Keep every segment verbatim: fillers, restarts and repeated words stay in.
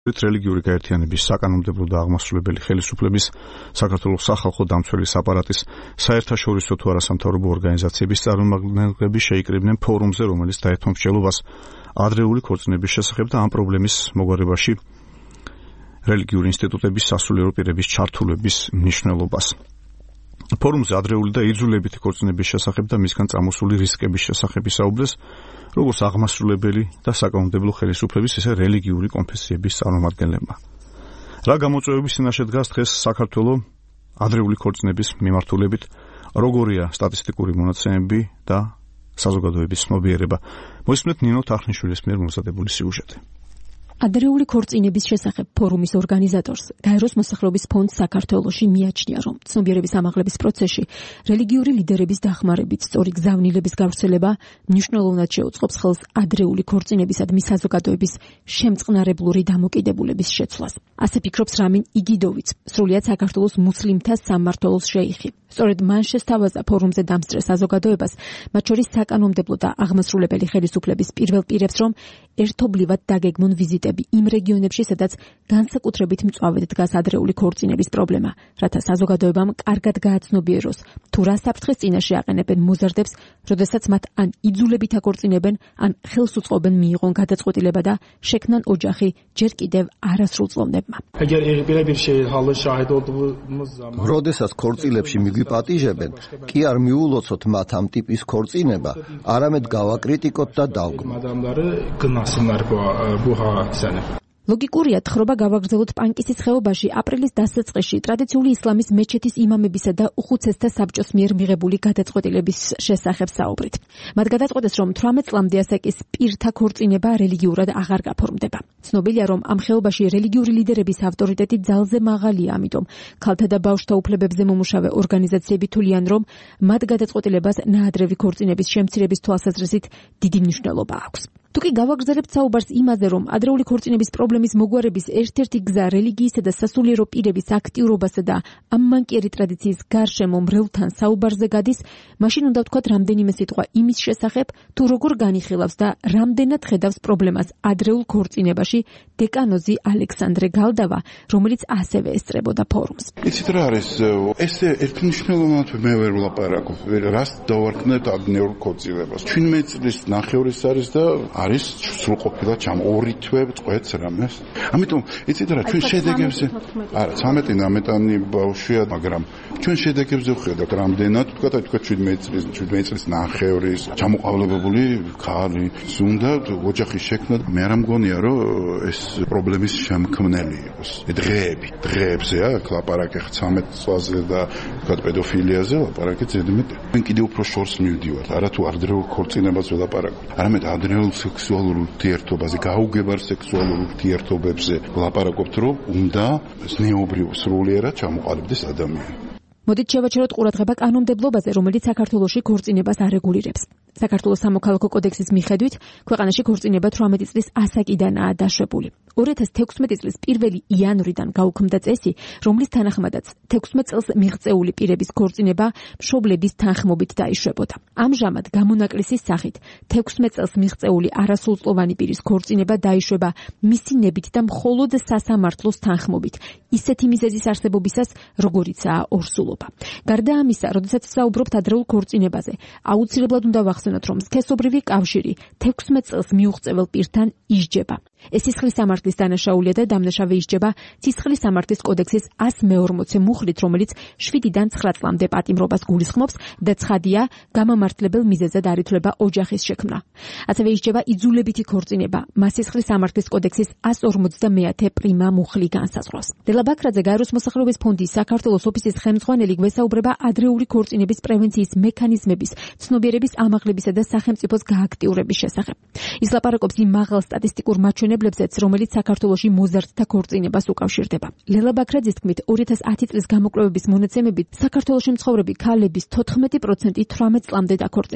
რელიგიური გაერთიანების საკანონმდებლო და აღმასრულებელი ხელისუფლების საქართველოს სახალხო დამცველის აპარატის საერთაშორისო თუ არასამთავრობო ორგანიზაციების წარმომადგენლები შეიკრიბნენ ფორუმზე, რომელიც დაეთმო მსჯელობას ადრეული ქორწინების შესახებ და ამ პრობლემის მოგვარებაში რელიგიური ინსტიტუტების სასულიერო პირების ჩართულების მნიშვნელობას. ფორუმზე ადრეული და იძულებითი ქორწინების შესახებ და მისგან წამოსული რისკების შესახებ ისაუბრეს როგორც აღმასრულებელი და საკანონმდებლო ხელისუფლების, ისე რელიგიური კონფესიების წარმომადგენლებმა. რა გამოწვევების წინაშე დგას დღეს საქართველოს ადრეული ქორწინების მიმართულებით, როგორია სტატისტიკური მონაცემები და საზოგადოების ცნობიერება. მოისმენთ ნინო თახნიშვილის მიერ მომზადებული სიუჟეტი. ადრეული ქორწინების შესახებ ფორუმის ორგანიზატორს გაეროს მოსახლეობის ფონდს საქართველოში მიაჩნია, რომ ცნობიერების ამაღლების პროცესში რელიგიური ლიდერების დახმარებით სწორი გზავნილების გავრცელება მნიშვნელოვნად შეუწყობს ხელს ადრეული ქორწინებისადმი საზოგადოების შემწყნარებლური დამოკიდებულების შეცვლას. ასე ფიქრობს რამინ იგიდოვიც, სრულიად საქართველოს მუსლიმთა სამმართველოს შეიხი. სწორედ მან შესთავაზა ფორუმზე დამსწრე საზოგადოებას, მათ შორის საკანონმდებლო და აღმასრულებელი ხელისუფლების პირველ პირებს, რომ ერთობლივად დაგეგმონ ვიზიტები იმ რეგიონებში, სადაც განსაკუთრებით მწვავედ დგას ადრეული ქორწინების პრობლემა, რათა საზოგადოებამ კარგად გააცნობიეროს, თუ რა საფრთხეს წინაშე აყენებენ მოზარდებს, როდესაც მათ ან იძულებით აქორწინებენ, ან ხელს უწყობენ მიიღონ გადაწყვეტილება და შექმნან ოჯახი ჯერ კიდევ არასრულწლოვნებმა. როდესაც ქორწილებში მიგვიპატიჟებენ, კი არ მიულოცოთ მათ ამ ტიპის ქორწინება, არამედ გავაკრიტიკოთ და დავგმოთ. ლოგიკურია, თხრობა გავაგრძელოთ პანკისის ხეობაში აპრილის დასაწყისში ტრადიციული ისლამის მეჩეთის იმამებისა და უხუცესთა საბჭოს მიერ მიღებული გადაწყვეტილების შესახებ საუბრით. მათ გადაწყვეტეს, რომ თვრამეტ წლამდე ასაკის პირთა ქორწინება რელიგიურად აღარ გაფორმდება. ცნობილია, რომ ამ ხეობაში რელიგიური ლიდერების ავტორიტეტი ძალზე მაღალია, ამიტომ ქალთა და ბავშვთა უფლებებზე მომუშავე ორგანიზაციები თვლიან, რომ მათ გადაწყვეტილებას ნაადრევი ქორწინების შემცირების თვალსაზრისით დიდი მნიშვნელობა აქვს. თუკი გავაგრძელებთ საუბარს იმაზე, რომ ადრეული ქორწინების პრობლემის მოგვარების ერთ-ერთი გზა რელიგიისა და სასულიერო პირების აქტიურობასა და ამ მანკიერი ტრადიციის გარშემო მრევლთან საუბარზე გადის, მაშინ უნდა ვთქვათ რამდენიმე სიტყვა იმის შესახებ, თუ როგორ განიხილავს და რამდენად ხედავს პრობლემას ადრეულ ქორწინებაში დეკანოზი ალექსანდრე გალდავა, რომელიც ასევე ესწრებოდა ფორუმს. იცით რა არის, ეს ერთმნიშვნელოვნად მე ვერ ვლაპარაკობ, რას დავარქმევთ ადრეულ ქორწინებას. ჩვენმე წლის ნახევრის არის და არის სრულყოფილად ჩამ ორი თვე წყვეტს რამეს. ამიტომ იცით რა, ჩვენ შედეგებზე არა ცამეტი ნამეტანი ბავშვია, მაგრამ ჩვენ შედეგებზე ვხედავთ რამდენად თქვა და თქვა შვიდმეტ წლის შვიდმეტ წლის ნახევრის ჩამოყალიბებული ქალი ზუნდა ოჯახის შექმნა. მე არ მგონია რომ ეს პრობლემის შემქმნელი იყოს. დღეები, დღეებზე აქ ლაპარაკი ცამეტ წლაზე და თქვა პედოფილიაზე ლაპარაკი ზედმეტი. მე კიდევ უფრო შორს მივდივარ, არა თუ ადრეულ ქორწინებას ველაპარაკობ. არამედ ადრეულ სექსუალურ ურთიერთობაზე, გაუგებარ სექსუალურ ურთიერთობებზე ვლაპარაკობთ, რომ უნდა ზნეობრივ სრულიერად ჩამოყალიბდეს ადამიანი. მოდით შევაჩეროთ ყურადღება კანონმდებლობაზე, რომელიც საქართველოში ქორწინებას არეგულირებს. საქართველოს სამოქალაქო კოდექსის მიხედვით, ქვეყანაში ქორწინება თვრამეტი წლის ასაკიდანაა დაშვებული. ორი ათას თექვსმეტი წლის პირველი იანვრიდან გაუქმდა წესი, რომლის თანახმადაც თექვსმეტ წელს მიღწეული პირების ქორწინება მშობლების თანხმობით დაიშვებოდა. ამჟამად გამონაკლისის სახით თექვსმეტ წელს მიღწეული არასრულწლოვანი პირის ქორწინება დაიშვება მისი ნებით და მხოლოდ სასამართლოს თანხმობით, ისეთი მიზეზის არსებობისას, როგორიცაა ორსულობა. გარდა ამისა, როდესაც ვსაუბრობთ ადრეულ ქორწინებაზე, აუცილებლად უნდა ვახსენოთ, რომ სქესობრივი კავშირი თექვსმეტ წელს მიუღწეվել პირთან ისჯება. ეს სისხლის სამართლის დანაშაულია და დამნაშავე ისჯება სისხლის სამართლის კოდექსის ას მეორმოცე მუხლით, რომელიც შვიდიდან ცხრა წლამდე პატიმრობას გულისხმობს და ცხადია, გამამართლებელ მიზეზად არ ითვლება ოჯახის შექმნა. ასევე ისჯება იძულებითი ქორწინება, მას სისხლის სამართლის კოდექსის ას ორმოცდამეათე პრიმა მუხლი განსაზღვრავს. დელა ბაქრაძე, გაეროს მოსახლეობის ფონდის საქართველოს ოფისის ხელმძღვანელი, გვესაუბრება ადრეული ქორწინების პრევენციის მექანიზმების, ცნობიერების ამაღლებისა და სახელმწიფოს გააქტიურების შესახებ. ის ლაპარაკობს იმ მაღალ სტატისტიკურ მაჩვენებლებზეც, რომელიც საქართველოში მოზარდთა ქორწინებას უკავშირდება. ლელა ბაქრაძის თქმით, ორი ათას ათი წლის გამოკვლევების მონაცემებით, საქართველოში მცხოვრები ქალების თოთხმეტი პროცენტი თვრამეტ წლამდე დაქორწინდა.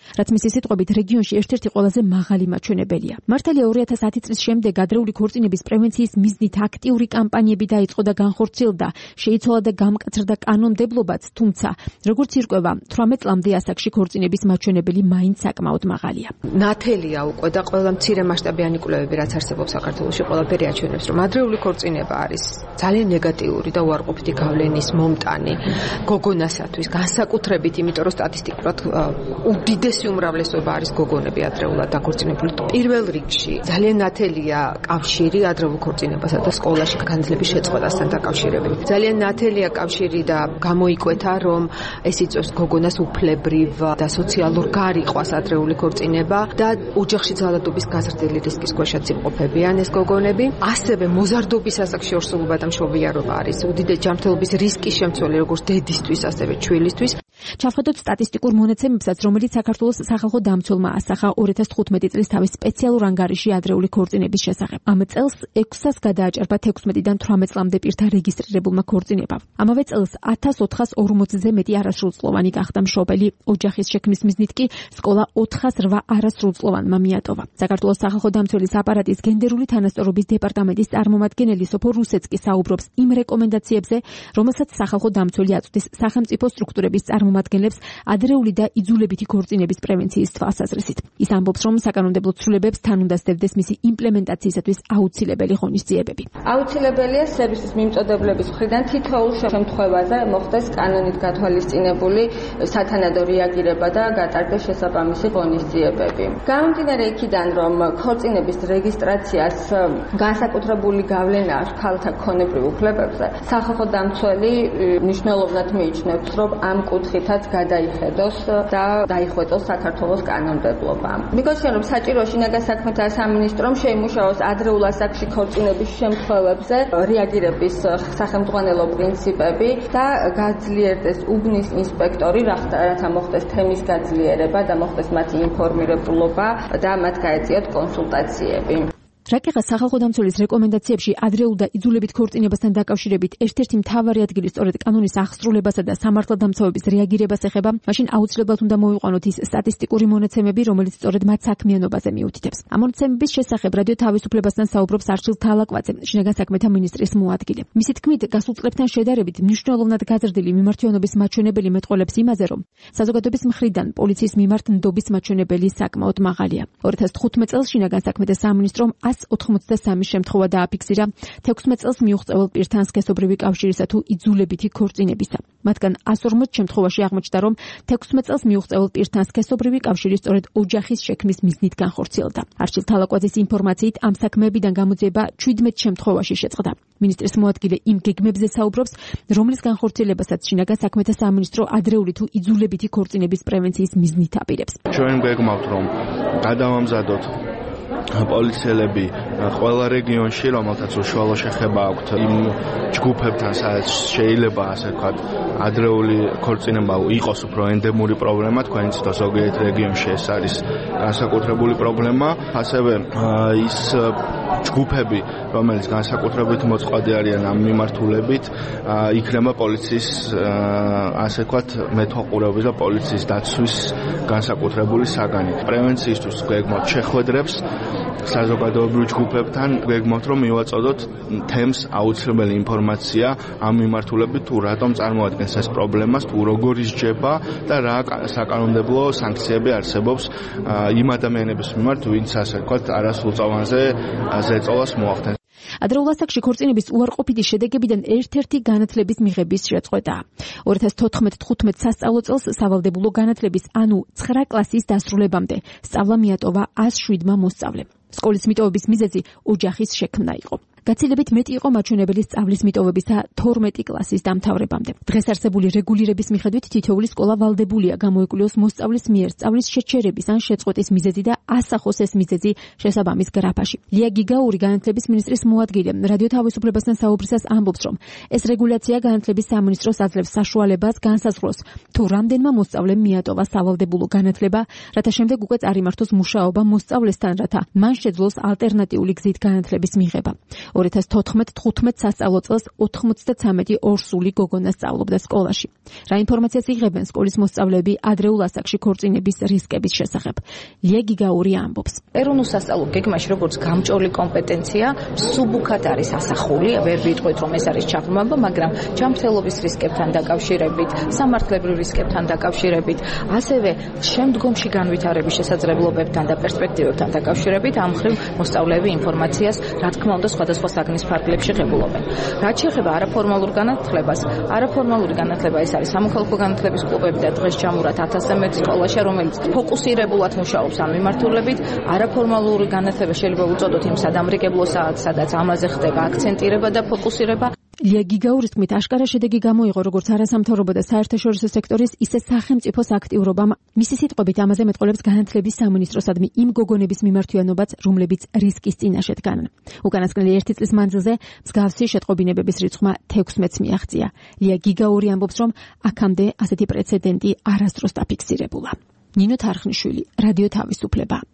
რაც მისი სიტყვებით რეგიონში ერთ-ერთი ყველაზე მაღალი მაჩვენებელია. მართალია ორი ათას ათი წლის შემდეგ ადრეული ქორწინების პრევენციის მიზნით აქტიური კამპანიები დაიწყო და განხორციელდა, შეიცვალა და გამკაცრდა კანონმდებლობაც, თუმცა როგორც ირკვევა, თვრამეტ წლამდე ასაკში ქორწინების მაჩვენებელი მაინც საკმაოდ მაღალია. ნათელია უკვე და ყველა მცირე მასშტაბიანი კვლევები რაც არსებობს საქართველოში ყველაფერი აჩვენებს, რომ ადრეული ქორწინება არის ძალიან ნეგატიური და უარყოფითი გავლენის მომტანი გოგონასათვის, განსაკუთრებით, იმიტომ რომ სტატისტიკურად უდიდესი უმრავლესობა არის გოგონები ადრეულად დაქორწინებული. პირველ რიგში ძალიან ნათელია კავშირი ადრეულ ქორწინებასა და სკოლაში განათლების შეწყვეტასთან დაკავშირებით. ძალიან ნათელია კავშირი და გამოიკვეთა, რომ ეს იწვევს გოგონას უფლებრივ და სოციალურ გარიყვას ადრეული ქორწინება და ოჯახში ძალადობის გაზრდილი რისკის ქვეშაც იმყოფებიან ეს გოგონები. ასევე მოზარდობის ასაკში ორსულობა და მშობიარობა არის უდიდესი ჯანმრთელობის რისკის შემცველი როგორც დედისთვის, ასევე ჩვილისთვის. ჩავხედოთ სტატისტიკურ მონაცემებსაც, რომელიც საქართველოს სახალხო დამცველმა ასახა ორი ათას თხუთმეტი წლის თავის სპეციალურ ანგარიში ადრეული ქორწინების შესახებ. ამ წელს ექვსას გადააჭარბა თექვსმეტიდან თვრამეტ წლამდე პირთა რეგისტრირებულმა ქორწინებამ. ამავე წელს ათას ოთხას ორმოცზე მეტი არასრულწლოვანი გახდა მშობელი. ოჯახის შექმნის მიზნით კი სკოლა ოთხას რვა არასრულწლოვანმა მიატოვა. საქართველოს სახალხო დამცველის აპარატის გენდერული თანასწორობის დეპარტამენტის წარმომადგენელი სოფო რუსეცკი საუბრობს იმ რეკომენდაციებზე, რომელსაც სახალხო დამცველი აწვდის სახელმწიფო სტრუქტურების წარმომადგენლებს ადრეული და იძულებითი ქორწინების პრევენციის თვალსაზრისით. ის ამბობს, რომ საკანონმდებლო ცვლილებებს თან უნდა სდევდეს მისი იმპლემენტაციისათვის აუცილებელი ღონისძიებები. აუცილებელია სერვისის მიმწოდებლების მხრიდან თითოეულ შემთხვევაზე მოხდეს კანონით გათვალისწინებული სათანადო რეაგირება და გატარდეს შესაბამისი ღონისძიებები. გამომდინარე იქიდან, რომ ქორწინების რეგისტრაციას განსაკუთრებული გავლენა აქვს ქალთა ქონებრივ უფლებებზე, სახალხო დამცველი მნიშვნელოვნად მიიჩნევს, რომ ამ კუთხითაც გადაიხედოს და დაიხვეწოს საქართველოს კანონმდებლობა. მიგონია, რომ საჭირო შინაგან საქმეთა სამინისტრომ შეიმუშაოს ადრეულ ასაკში ქორწინების შემთხვევებზე რეაგირების სახელმძღვანელო პრინციპები და გაძლიერდეს უბნის ინსპექტორი, რათა მოხდეს თემის გაძლიერება და მოხდეს მათი ინფორმირებულობა და მათ გაეწიათ კონსულტაციები. რაკეღა სახალხო დამცველის რეკომენდაციებში ადრეულ და იძულებით ქორწინებასთან დაკავშირებით ერთ-ერთი მთავარი ადგილი სწორედ კანონის აღსრულებასა და სამართალდამცავების რეაგირებას ეხება, მაშინ აუცილებლად უნდა მოვიყვანოთ ის სტატისტიკური მონაცემები, რომელიც სწორედ მათ საქმიანობაზე მიუთითებს. ამ მონაცემების შესახებ რადიო თავისუფლებასთან საუბრობს არჩილ თალაკვაძე, შინაგან საქმეთა მინისტრის მოადგილე. მისი თქმით, გასულ წლებთან შედარებით მნიშვნელოვნად გაზრდილი მიმართულების მაჩვენებელი მეტყოლებს იმაზე, რომ საზოგადოების მხრიდან პოლიციის მიმართ ნდობის მაჩვენებელი საკმაოდ მაღალია. ორი ათას თხუთმეტ წელს შინაგან საქმეთა სამინისტრომ ოთხმოცდასამი შემთხვევა დააფიქსირა თექვსმეტ წელს მიუღწეულ პირთან სქესობრივი კავშირისა თუ იძულებითი ქორწინებისა. მათგან ას ორმოც შემთხვევაში აღმოჩნდა, რომ თექვსმეტ წელს მიუღწეულ პირთან სქესობრივი კავშირი სწორედ ოჯახის შექმნის მიზნით განხორციელდა. არჩილ თალაკვაძის ინფორმაციით ამ საქმეებიდან გამოძიება ჩვიდმეტ შემთხვევაში შეწყდა. მინისტრის მოადგილე იმ გეგმებზე საუბრობს, რომლის განხორციელებასაც შინაგან საქმეთა სამინისტრო ადრეული თუ იძულებითი ქორწინების პრევენციის მიზნით აპირებს. ჩვენ გვეგმავთ, რომ გადავამზადოთ პოლიციელები ყველა რეგიონში, რომელთაც უშუალო შეხება აქვთ იმ ჯგუფებთან, სადაც შეიძლება ასე ვთქვათ, ადრეული ქორწინება იყოს უფრო ენდემური პრობლემა, თქვენ იცით, ზოგიერთ რეგიონში ეს არის განსაკუთრებული პრობლემა, ასევე ის ჯგუფები, რომელიც განსაკუთრებით მოწყვლადი არიან ამ მიმართულებით, იქნება პოლიციის ასე ვთქვათ, მეთვალყურეობის და პოლიციის დაცვის განსაკუთრებული საგანი. პრევენციისთვის გვეგმავთ შეხვედრებს საზოგადოებრივ ჯგუფებთან, გვეგმავთ, რომ მივაწოდოთ თემს აუცილებელი ინფორმაცია ამ მიმართულებით, თუ რატომ წარმოადგენს ეს პრობლემას, თუ როგორ ისჯება და რა საკანონმდებლო სანქციები არსებობს იმ ადამიანების მიმართ, ვინც ასე ვთქვათ, არასრულწლოვანზე ზეწოლას მოახდენს. ადრეულ ასაკში ქორწინების უარყოფითი შედეგებიდან ერთ-ერთი განათლების მიღების შეწყვეტაა. ორი ათას თოთხმეტ თხუთმეტ სასწავლო წელს სავალდებულო განათლების, ანუ ცხრა კლასის დასრულებამდე სწავლა მიატოვა ას შვიდმა მოსწავლემ. სკოლის მიტოვების მიზეზი ოჯახის შექმნა იყო. გაცილებით მეტი იყო მაჩვენებელი სწავლის მიტოვებისა თორმეტი კლასის დამთავრებამდე. დღეს არსებული რეგულირების მიხედვით თითოეული სკოლა ვალდებულია გამოიკვლიოს მოსწავლის მიერ სწავლის შეჩერების ან შეწყვეტის მიზეზი და ასახოს ეს მიზეზი შესაბამის გრაფაში. ლია გიგაური, განათლების მინისტრის მოადგილე, რადიო თავისუფლებასთან საუბრისას ამბობს, რომ ეს რეგულაცია განათლების სამინისტროს აძლევს საშუალებას განსაზღვროს, თუ რამდენმა მოსწავლემ მიატოვა სავალდებულო განათლება, რათა შემდეგ უკვე წარიმართოს მუშაობა მოსწავლესთან, რათა მან შეძლოს ალტერნატიული გზით განათლების მიღება. ორი ათას თოთხმეტ თხუთმეტ სასწავლო წელს ოთხმოცდათრამეტი ორსული გოგონა სწავლობდა სკოლაში. რა ინფორმაციას იღებენ სკოლის მოსწავლეები ადრეულ ასაკში ქორწინების რისკების შესახებ? ლია გიგაური ამბობს. ეროვნულ სასწავლო გეგმაში როგორც გამჭოლი კომპეტენცია სუბუქად არის ასახული, ვერ ვიტყვით რომ ეს არის ჩაღრმავება, მაგრამ ჯანმრთელობის რისკებთან დაკავშირებით, სამართლებრივ რისკებთან დაკავშირებით, ასევე შემდგომში განვითარების შესაძლებლობებთან და პერსპექტივებთან დაკავშირებით ამ მხრივ მოსწავლეები ინფორმაციას, რა თქმა უნდა, სხვადასხვა საგნის ფარგლებში ღებულობენ. რაც შეეხება არაფორმალურ განათლებას, არაფორმალური განათლება ეს არის სამოქალაქო განათლების კლუბები და დღეს ჩამურათ ათასზე მეტ სკოლაში, რომელიც ფოკუსირებულად მუშაობს ამ მიმართულებით. არაფორმალური განათლება შეიძლება უწოდოთ იმ სადამრიგებლო საათს, სადაც ამაზე ხდება აქცენტირება და ფოკუსირება. ლია გიგაურის თქმით, აშკარა შედეგი გამოიღო როგორც არასამთავრობო და საერთაშორისო სექტორის, ისე სახელმწიფოს აქტიურობამ. მისი სიტყვებით, ამაზე მეტყოლებს განათლების სამინისტროსადმი იმ გოგონების მიმართვიანობაც, რომლებიც რისკის წინაშე დგანან. უკანასკნელი ერთი წლის მანძილზე მსგავსი შეტყობინებების რიცხვმა თექვსმეტს მიაღწია. ლია გიგაური ამბობს, რომ აქამდე ასეთი პრეცედენტი არასდროს დაფიქსირებულა. ნინო თარხნიშვილი, რადიო თავისუფლება.